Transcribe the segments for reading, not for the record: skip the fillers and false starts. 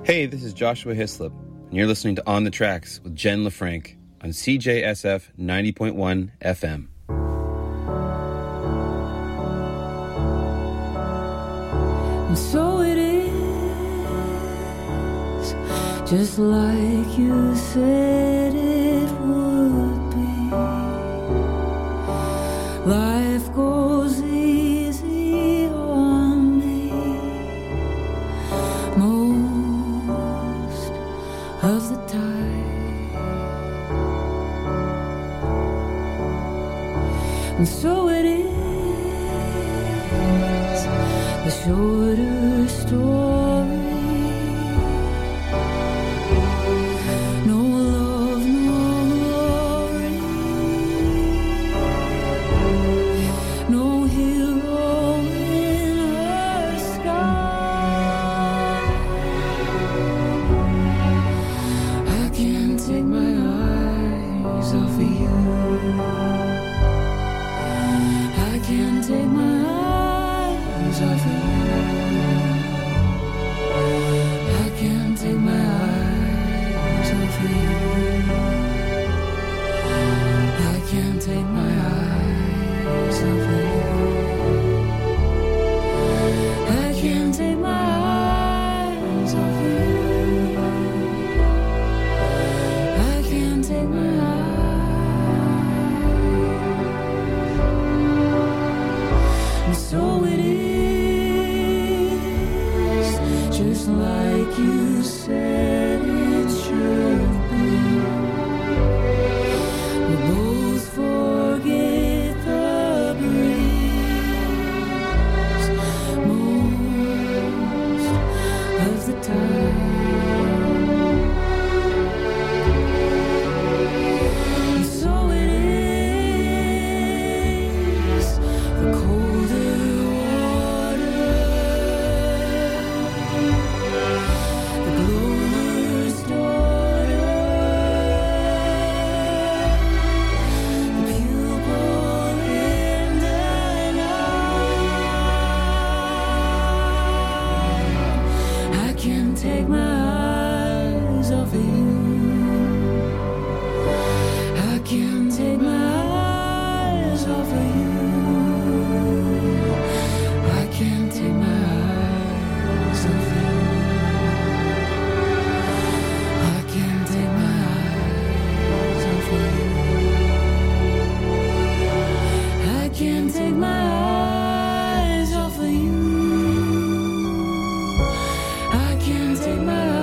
Hey, this is Joshua Hislop, and you're listening to On the Tracks with Jen LaFranc on CJSF 90.1 FM. And so it is, just like you said it would be. Life goes easy on me most of the time. And so it is, the shorter story. No love, no glory, no hero in her sky. I can't take my eyes off of you. I can't take my eyes off of you. I can't take my eyes off of you. I can't take my eyes off of you. I can't take my eyes off of you. I can't take my eyes. And so it is, just like you said it should be. We both forget the breeze most of the time. And so it is, the colder water, the blower's daughter, the pupil in the night. I can't take my eyes off of you. I can't take my eyes off of you. I can't take my eyes off of you. I can't take my eyes off of you. I can't take my eyes off of you. I can't take my eyes.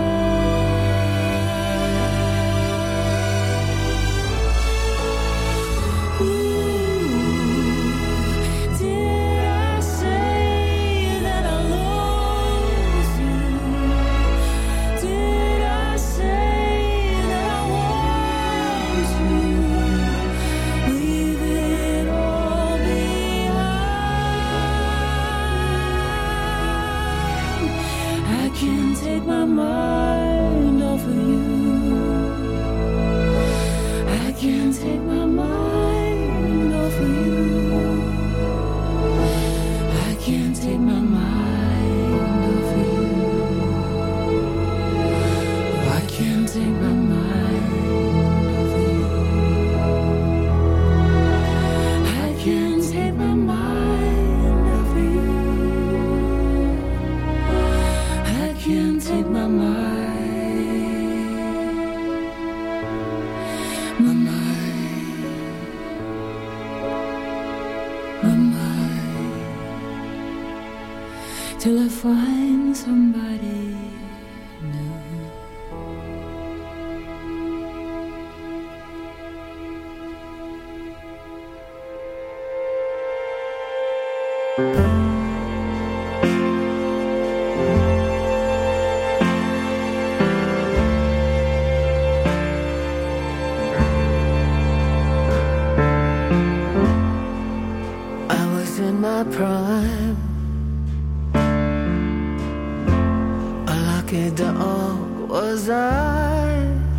Ooh, did I say that I lost you? Did I say that I want to leave it all behind? I can't take my mind off of you. I can't take my mind off of you. I can't take my mind off of you. I can't take my mind off of you. I can't take my mind off of you. I can't take my mind, till I find somebody new. I was in my prime, a lucky dog was I.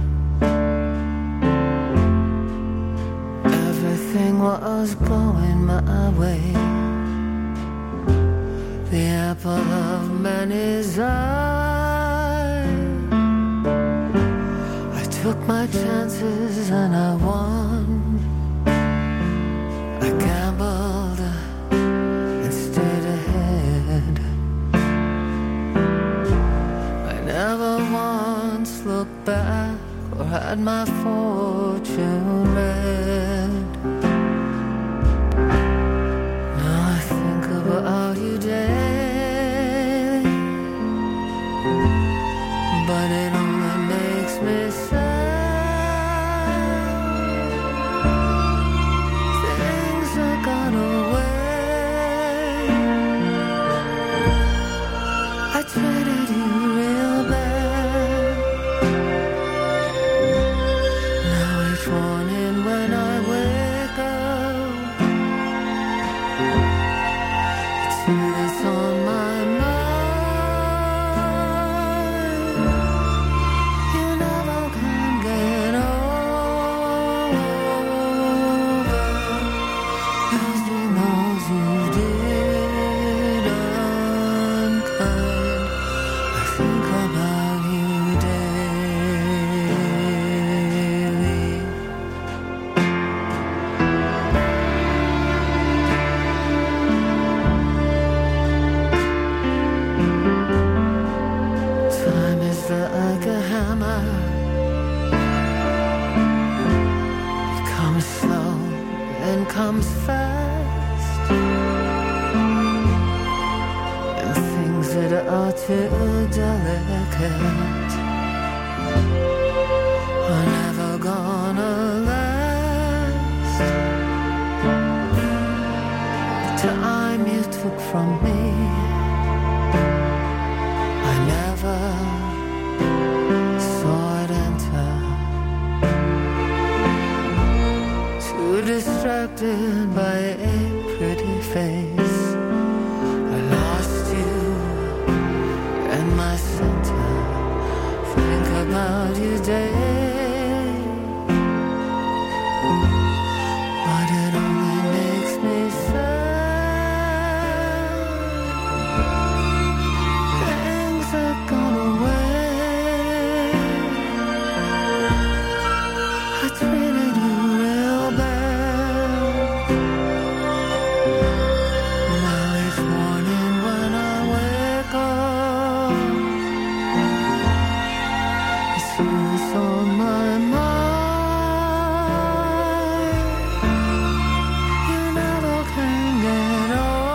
Everything was going my way, the apple of many's eye. my chances and I won. I gambled and stayed ahead. I never once looked back or had my fortune read. Now I think about you daily, but it only makes me sad. Things have gone away. I treated you real bad. Now each morning when I wake up, it's you that's on my mind. You never can get over losing those you did unkind. I think about you daily. Time is like a hammer. It comes slow and comes fast, and things that are too delicate are never gonna last. The time you took from me, I never saw it enter. Too distracted by a pretty face, I lost you and my center. Think about you daily, but it only makes me sad. Things have gone away. I treated you real bad. Now each morning when I wake up, it's you that's on my mind. You never can get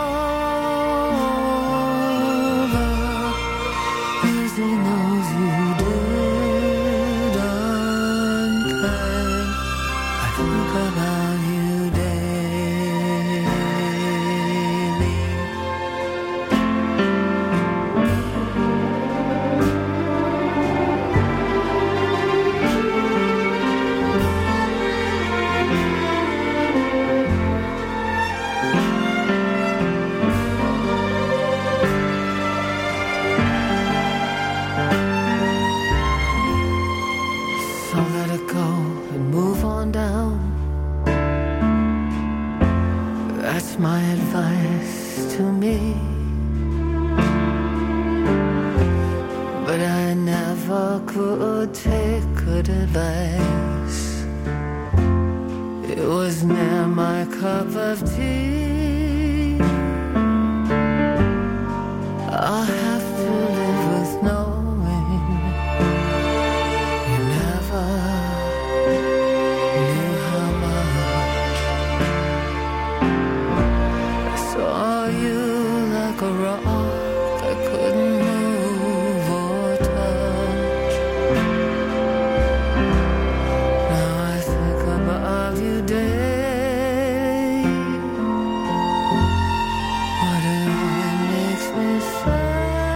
over losing those you did unkind. I think about you daily. So let it go and move on down. That's my advice to me. But I never could take good advice. It was near my cup of tea. I'll have to live with knowing you never knew how much I saw you like a rock I couldn't move or touch. Now I think about you daily, but it only makes me sad.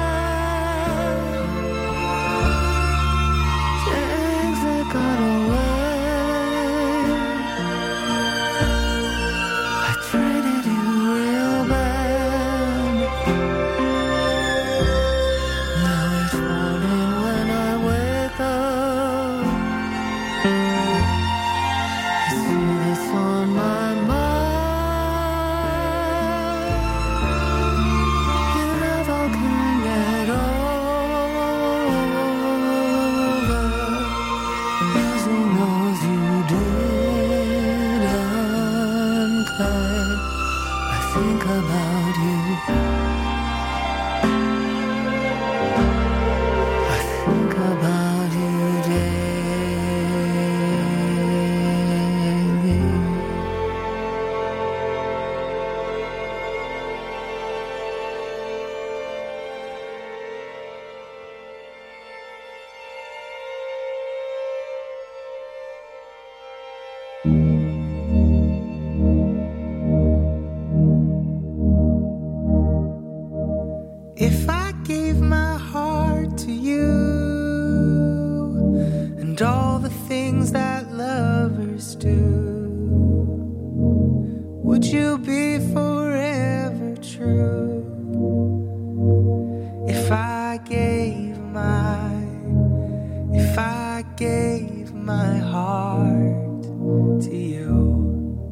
gave my heart to you,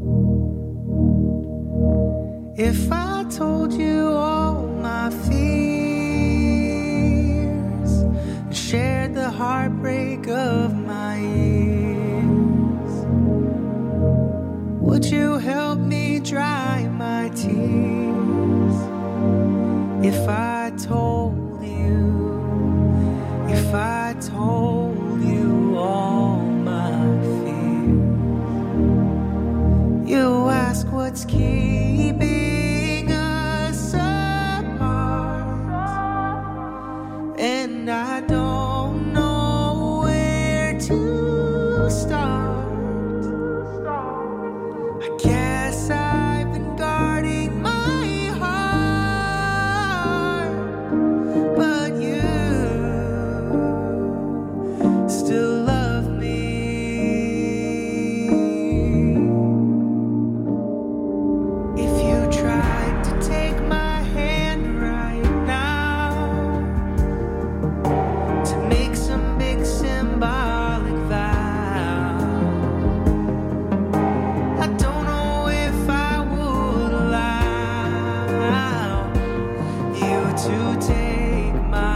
if I told you all my fears and shared the heartbreak of my years, would you help me dry my tears? If I told you, if I told you all my fears, you ask what's keeping us apart, and I don't know where to start. I guess I've been guarding my heart, but you still love me. If you tried to take my hand right now to make some big symbolic vow, I don't know if I would allow you to take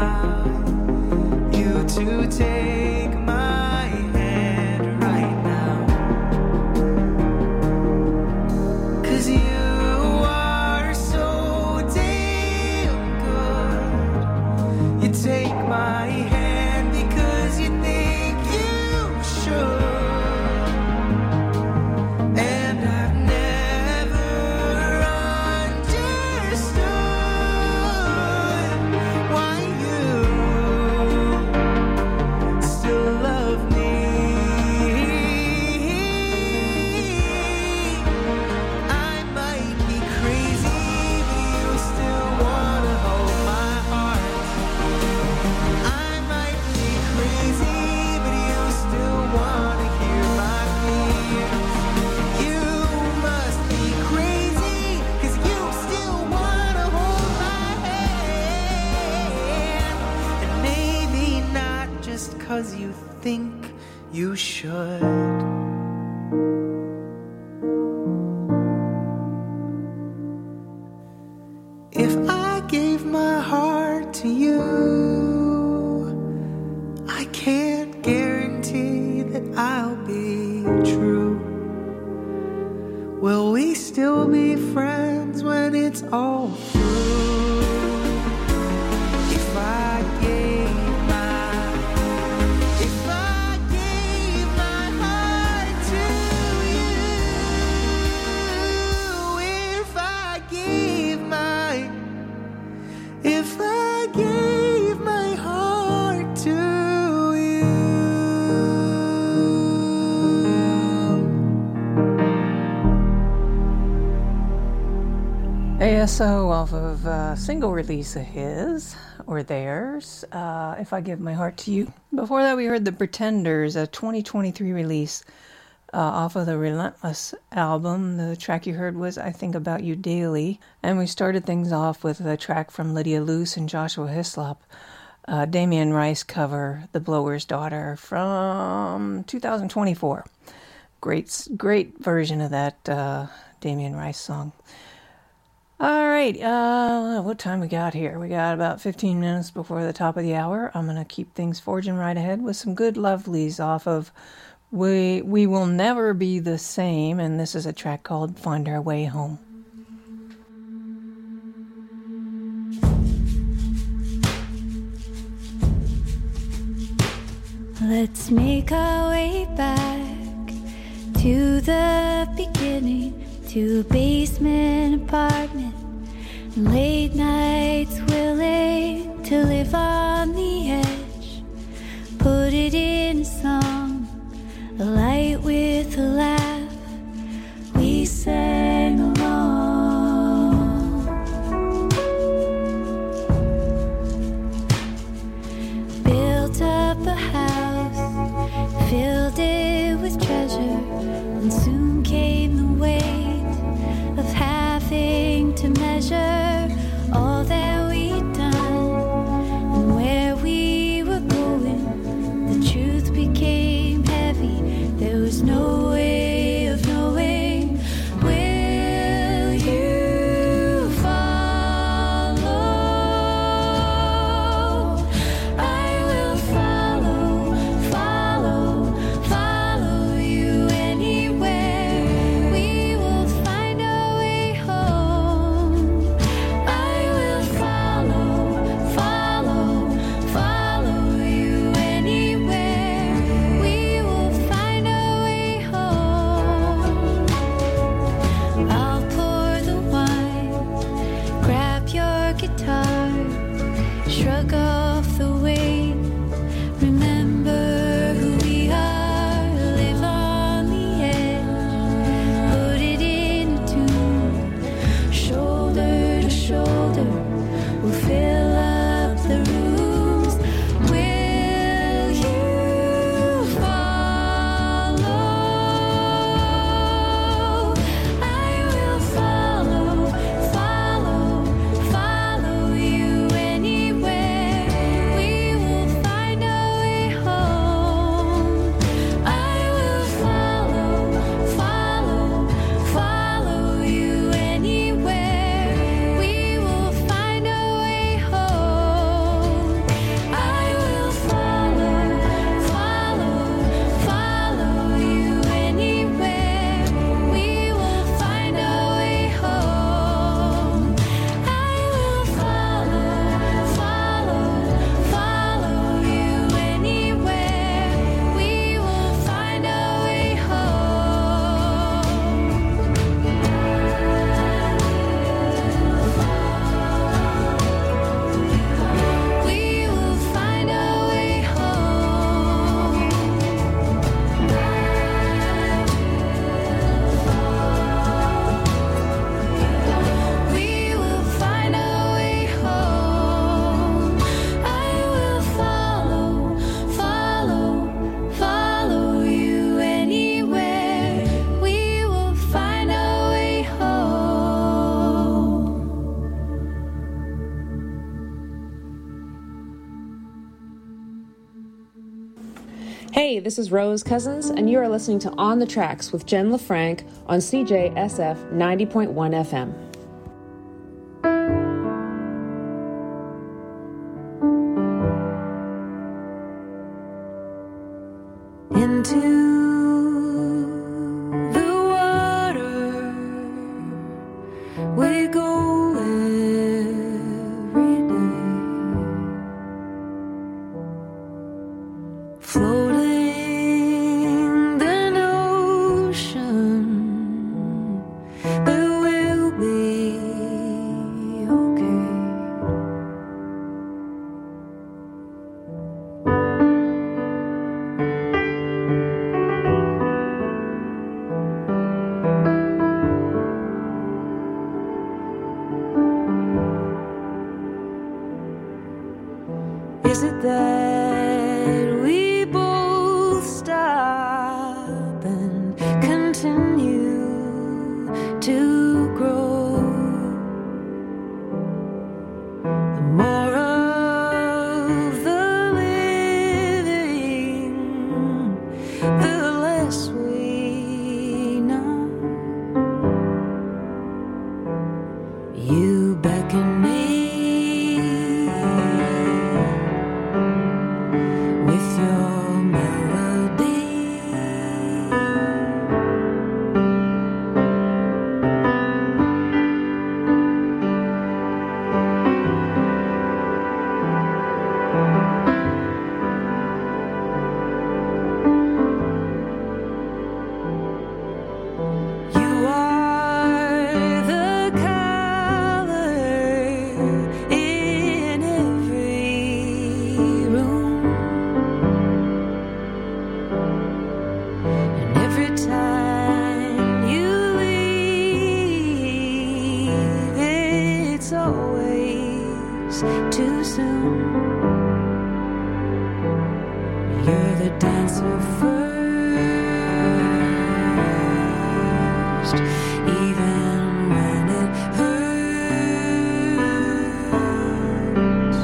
my hand right now. 'Cause you are so damn good. You take my hand because you think you should, and I've never understood why you still love me. I might be crazy, but you still wanna hold my heart. I might be crazy, but you still wanna hear my fears. You must be crazy, 'cause you still wanna hold my hand. And maybe not just 'cause you think you should. If I gave my heart to you, I can't guarantee that I'll be true. Will we still be friends when it's all through? If I gave my heart to you, if I gave my heart to you. ASO off of a single release of his, or theirs, If I Give My Heart to You. Before that, we heard The Pretenders, a 2023 release off of the Relentless album. The track you heard was I Think About You Daily. And we started things off with a track from Lydia Luce and Joshua Hislop, Damien Rice cover, The Blower's Daughter, from 2024. Great version of that Damien Rice song. All right, what time we got here? We got about 15 minutes before the top of the hour. I'm going to keep things forging right ahead with some good lovelies off of We Will Never Be the Same, and this is a track called Find Our Way Home. Let's make our way back to the beginning, to a basement apartment, late nights willing to live on the edge. Put it in a song, a light with a laugh, we sang along. Built up a house, filled it with treasure, and soon came the weight of having to measure all that we'd done and where shrug off the weight. Remember who we are, live on the edge, put it in tune, shoulder to shoulder, we'll fill up the rooms. Will you follow? I will follow, follow, follow you anywhere. We will find a way home. I will follow, follow, follow you anywhere. We will find a way home. I will follow, follow, follow you anywhere. We will find a way home. I will follow, follow, follow you anywhere. We will find a way home. We will find a way home. We will find a way home. I will follow, follow, follow you anywhere. We will find a way home. Hey, this is Rose Cousins, and you are listening to On the Tracks with Jen LaFranc on CJSF 90.1 FM. Into the water we go every day, floating the ocean, but we'll be okay. Is it that we both stop and continue to grow? The more of the living, the less we know. You beckon me with your melody. You are the color in every room, and every time you leave, it's always too soon. You're the dancer first, even when it hurts.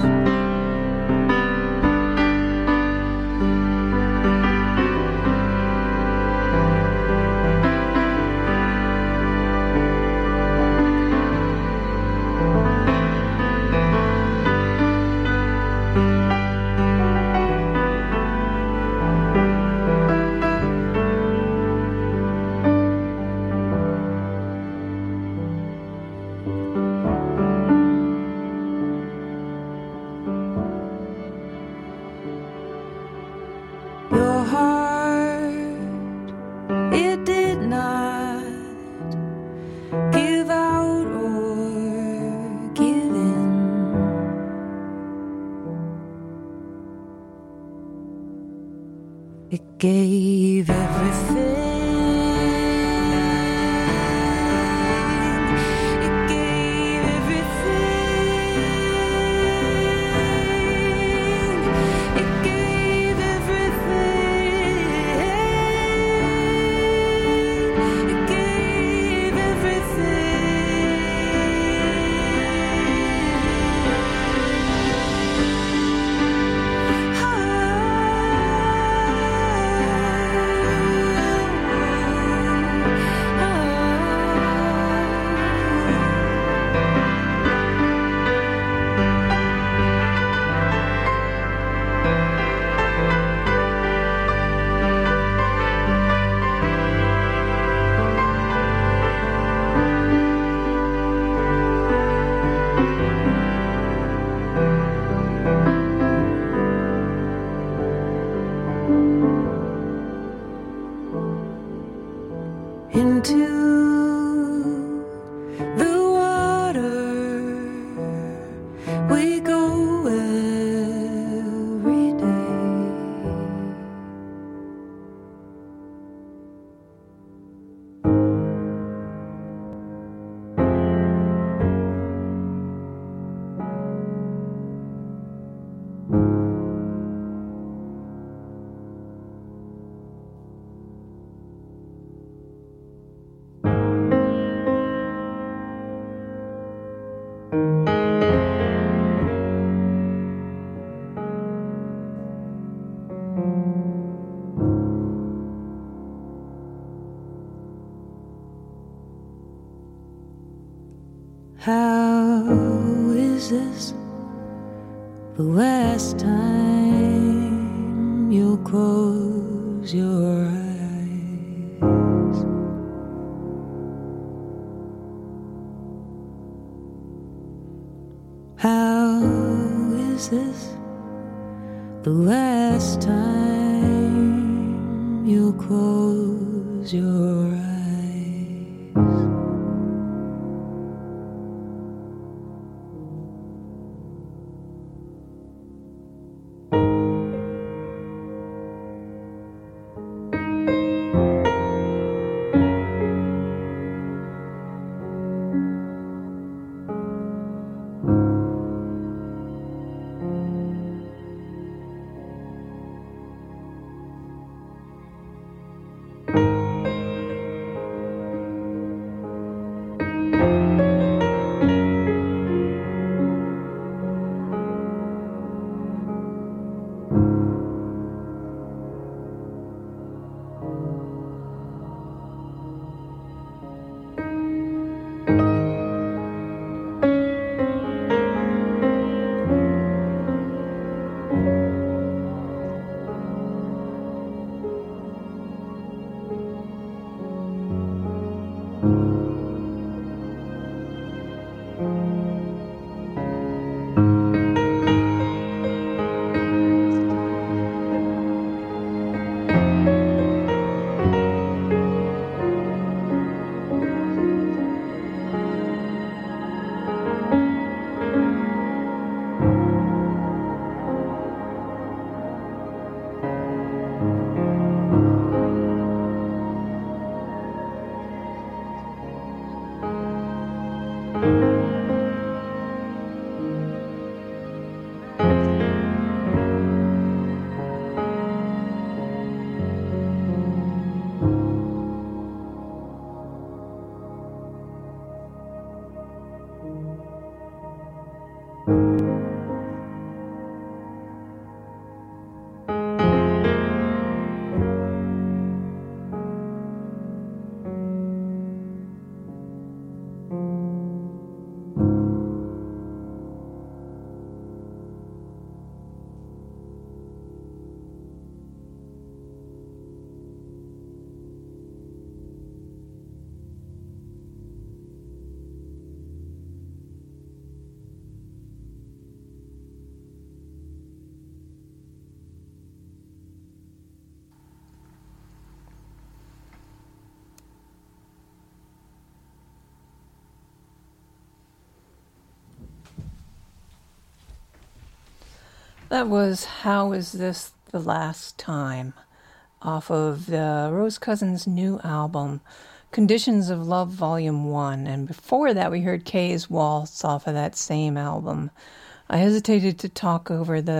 It gave everything. It gave everything. It gave everything. It gave into the water we go every day. How is this the last time you'll close your eyes? How is this the last time you'll close your eyes? That was How Is This the Last Time off of the Rose Cousins' new album, Conditions of Love Volume 1. And before that, we heard Kay's Waltz off of that same album. I hesitated to talk over the